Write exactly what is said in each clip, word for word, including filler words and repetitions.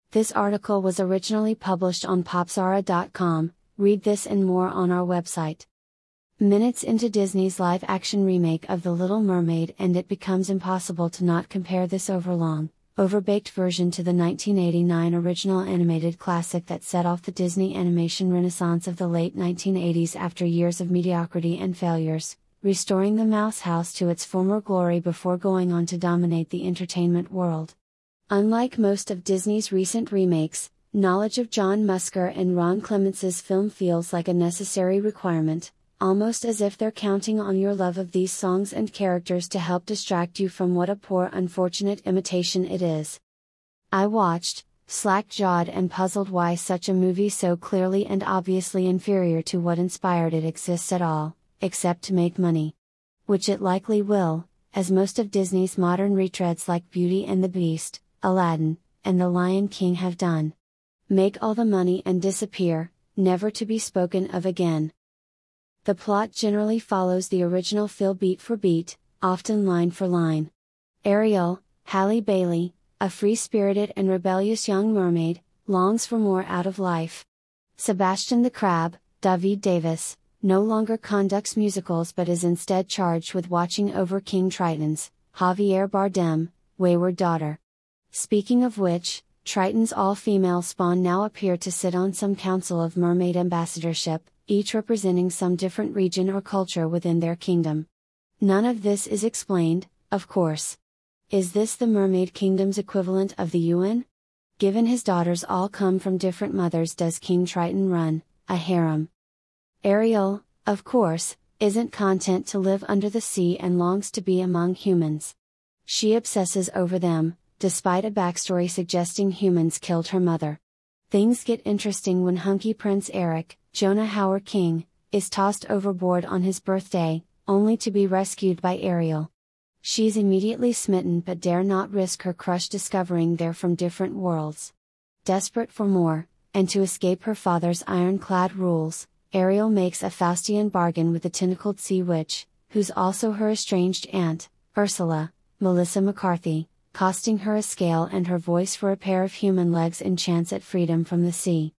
This article was originally published on popzara dot com, read this and more on our website. Minutes into Disney's live-action remake of The Little Mermaid, and it becomes impossible to not compare this overlong, overbaked version to the nineteen eighty-nine original animated classic that set off the Disney animation renaissance of the late nineteen eighties after years of mediocrity and failures, restoring the Mouse House to its former glory before going on to dominate the entertainment world. Unlike most of Disney's recent remakes, knowledge of John Musker and Ron Clements's film feels like a necessary requirement, almost as if they're counting on your love of these songs and characters to help distract you from what a poor, unfortunate imitation it is. I watched, slack-jawed and puzzled why such a movie so clearly and obviously inferior to what inspired it exists at all, except to make money. Which it likely will, as most of Disney's modern retreads like Beauty and the Beast, Aladdin, and The Lion King have done. Make all the money and disappear, never to be spoken of again. The plot generally follows the original film beat for beat, often line for line. Ariel, Halle Bailey, a free-spirited and rebellious young mermaid, longs for more out of life. Sebastian the Crab, David Davis, no longer conducts musicals but is instead charged with watching over King Triton's, Javier Bardem, wayward daughter. Speaking of which, Triton's all-female spawn now appear to sit on some council of mermaid ambassadorship, each representing some different region or culture within their kingdom. None of this is explained, of course. Is this the Mermaid Kingdom's equivalent of the U N? Given his daughters all come from different mothers, does King Triton run a harem? Ariel, of course, isn't content to live under the sea and longs to be among humans. She obsesses over them, despite a backstory suggesting humans killed her mother. Things get interesting when hunky Prince Eric, Jonah Hauer King, is tossed overboard on his birthday, only to be rescued by Ariel. She's immediately smitten but dare not risk her crush discovering they're from different worlds. Desperate for more, and to escape her father's ironclad rules, Ariel makes a Faustian bargain with the tentacled sea witch, who's also her estranged aunt, Ursula, Melissa McCarthy, costing her a scale and her voice for a pair of human legs in chance at freedom from the sea.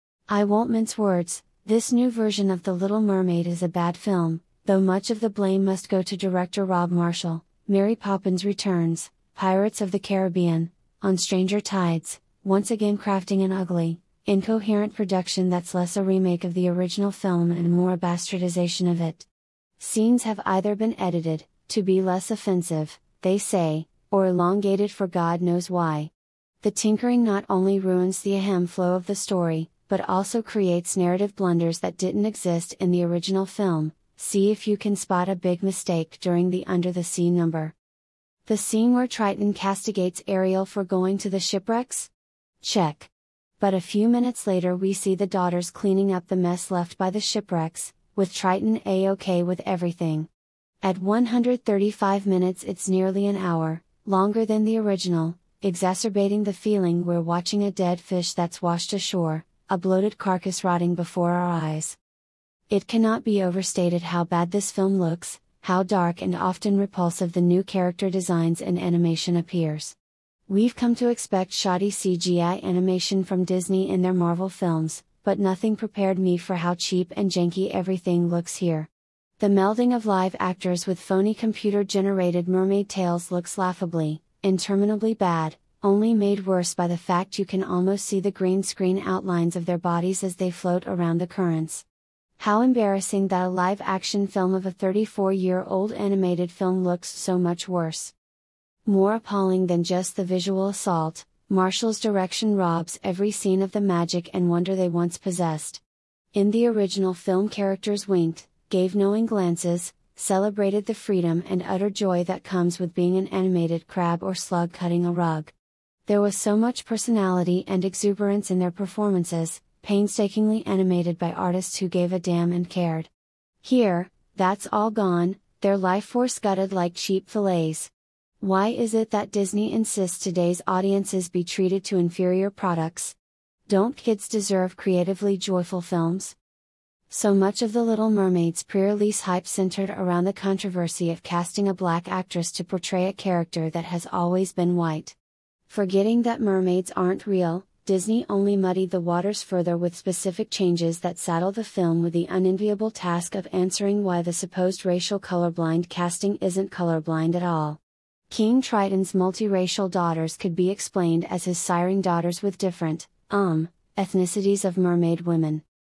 I won't mince words, this new version of The Little Mermaid is a bad film, though much of the blame must go to director Rob Marshall, Mary Poppins Returns, Pirates of the Caribbean, On Stranger Tides, once again crafting an ugly, incoherent production that's less a remake of the original film and more a bastardization of it. Scenes have either been edited, to be less offensive, they say, or elongated for God knows why. The tinkering not only ruins the ahem flow of the story, but also creates narrative blunders that didn't exist in the original film. See if you can spot a big mistake during the Under the Sea number. The scene where Triton castigates Ariel for going to the shipwrecks? Check. But a few minutes later we see the daughters cleaning up the mess left by the shipwrecks, with Triton a-okay with everything. At one hundred thirty-five minutes it's nearly an hour, longer than the original, exacerbating the feeling we're watching a dead fish that's washed ashore, a bloated carcass rotting before our eyes. It cannot be overstated how bad this film looks, how dark and often repulsive the new character designs and animation appears. We've come to expect shoddy C G I animation from Disney in their Marvel films, but nothing prepared me for how cheap and janky everything looks here. The melding of live actors with phony computer-generated mermaid tales looks laughably, interminably bad, only made worse by the fact you can almost see the green screen outlines of their bodies as they float around the currents. How embarrassing that a live-action film of a thirty-four-year-old animated film looks so much worse. More appalling than just the visual assault, Marshall's direction robs every scene of the magic and wonder they once possessed. In the original film, characters winked, gave knowing glances, celebrated the freedom and utter joy that comes with being an animated crab or slug cutting a rug. There was so much personality and exuberance in their performances, painstakingly animated by artists who gave a damn and cared. Here, that's all gone, their life force gutted like cheap fillets. Why is it that Disney insists today's audiences be treated to inferior products? Don't kids deserve creatively joyful films? So much of The Little Mermaid's pre-release hype centered around the controversy of casting a black actress to portray a character that has always been white. Forgetting that mermaids aren't real, Disney only muddied the waters further with specific changes that saddle the film with the unenviable task of answering why the supposed racial colorblind casting isn't colorblind at all. King Triton's multiracial daughters could be explained as his siring daughters with different, um, ethnicities of mermaid women.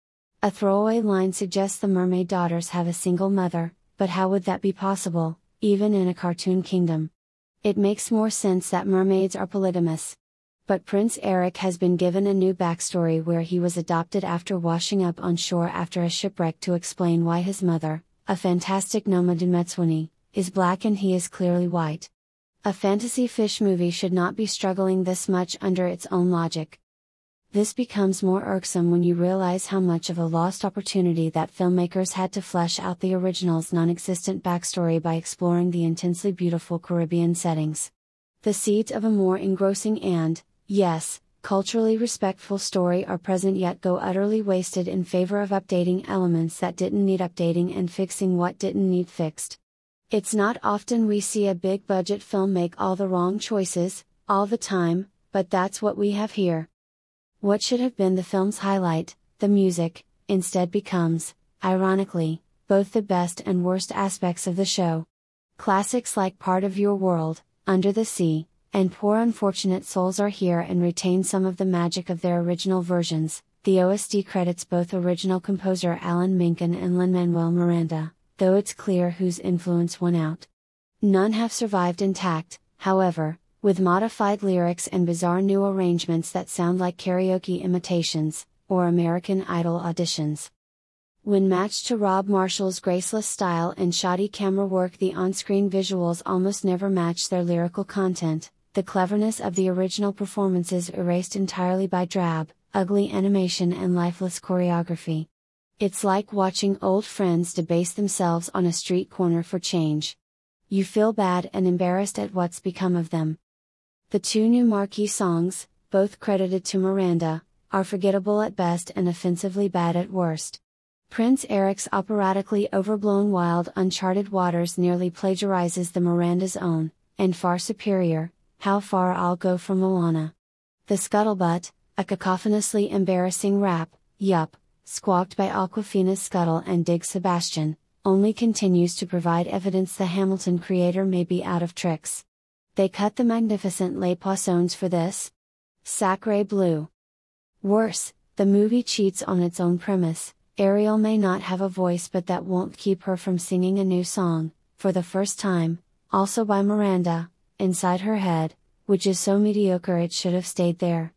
A throwaway line suggests the mermaid daughters have a single mother, but how would that be possible, even in a cartoon kingdom? It makes more sense that mermaids are polygamous. But Prince Eric has been given a new backstory where he was adopted after washing up on shore after a shipwreck to explain why his mother, a fantastic Noma Dumetswini, is black and he is clearly white. A fantasy fish movie should not be struggling this much under its own logic. This becomes more irksome when you realize how much of a lost opportunity that filmmakers had to flesh out the original's non-existent backstory by exploring the intensely beautiful Caribbean settings. The seeds of a more engrossing and, yes, culturally respectful story are present yet go utterly wasted in favor of updating elements that didn't need updating and fixing what didn't need fixed. It's not often we see a big budget film make all the wrong choices, all the time, but that's what we have here. What should have been the film's highlight, the music, instead becomes, ironically, both the best and worst aspects of the show. Classics like Part of Your World, Under the Sea, and Poor Unfortunate Souls are here and retain some of the magic of their original versions. The O S T credits both original composer Alan Menken and Lin-Manuel Miranda, though it's clear whose influence won out. None have survived intact, however, with modified lyrics and bizarre new arrangements that sound like karaoke imitations, or American Idol auditions. When matched to Rob Marshall's graceless style and shoddy camera work, the on-screen visuals almost never match their lyrical content, the cleverness of the original performances erased entirely by drab, ugly animation and lifeless choreography. It's like watching old friends debase themselves on a street corner for change. You feel bad and embarrassed at what's become of them. The two new marquee songs, both credited to Miranda, are forgettable at best and offensively bad at worst. Prince Eric's operatically overblown Wild Uncharted Waters nearly plagiarizes the Miranda's own, and far superior, How Far I'll Go from Moana. The Scuttlebutt, a cacophonously embarrassing rap, yup, squawked by Awkwafina's Scuttle and Dig Sebastian, only continues to provide evidence the Hamilton creator may be out of tricks. They cut the magnificent Les Poissons for this? Sacre bleu. Worse, the movie cheats on its own premise. Ariel may not have a voice, but that won't keep her from singing a new song, for the first time, also by Miranda, inside her head, which is so mediocre it should have stayed there.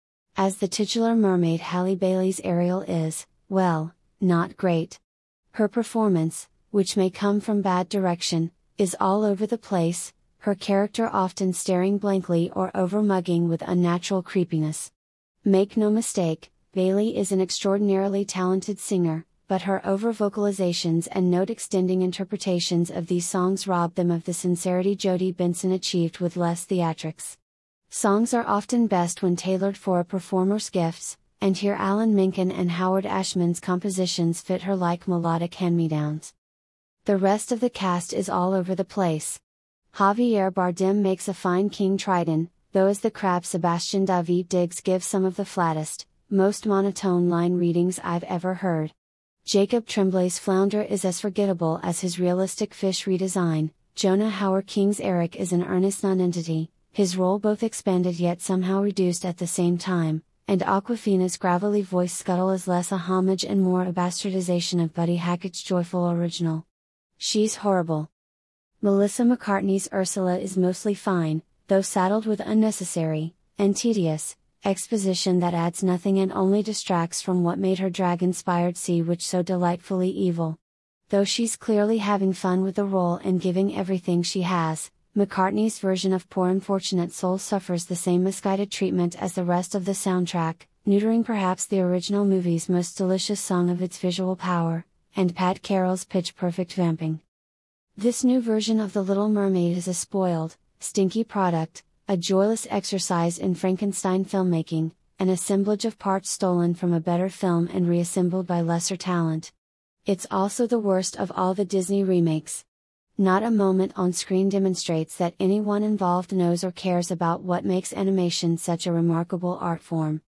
As the titular mermaid, Halle Bailey's Ariel is, well, not great. Her performance, which may come from bad direction, is all over the place, her character often staring blankly or over-mugging with unnatural creepiness. Make no mistake, Bailey is an extraordinarily talented singer, but her over-vocalizations and note-extending interpretations of these songs rob them of the sincerity Jodi Benson achieved with less theatrics. Songs are often best when tailored for a performer's gifts, and here Alan Menken and Howard Ashman's compositions fit her like melodic hand-me-downs. The rest of the cast is all over the place. Javier Bardem makes a fine King Triton, though as the crab Sebastian David Diggs gives some of the flattest, most monotone line readings I've ever heard. Jacob Tremblay's Flounder is as forgettable as his realistic fish redesign. Jonah Hauer King's Eric is an earnest nonentity, his role both expanded yet somehow reduced at the same time, and Awkwafina's gravelly voice Scuttle is less a homage and more a bastardization of Buddy Hackett's joyful original. She's horrible. Melissa McCartney's Ursula is mostly fine, though saddled with unnecessary, and tedious, exposition that adds nothing and only distracts from what made her drag-inspired sea witch so delightfully evil. Though she's clearly having fun with the role and giving everything she has, McCartney's version of Poor Unfortunate Souls suffers the same misguided treatment as the rest of the soundtrack, neutering perhaps the original movie's most delicious song of its visual power, and Pat Carroll's pitch-perfect vamping. This new version of The Little Mermaid is a spoiled, stinky product, a joyless exercise in Frankenstein filmmaking, an assemblage of parts stolen from a better film and reassembled by lesser talent. It's also the worst of all the Disney remakes. Not a moment on screen demonstrates that anyone involved knows or cares about what makes animation such a remarkable art form.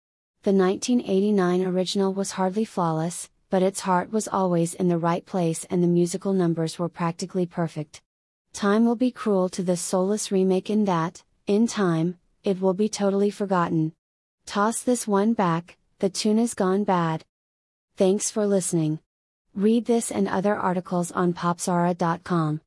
The nineteen eighty-nine original was hardly flawless, but its heart was always in the right place and the musical numbers were practically perfect. Time will be cruel to this soulless remake in that, in time, it will be totally forgotten. Toss this one back, the tune is gone bad. Thanks for listening. Read this and other articles on popzara dot com.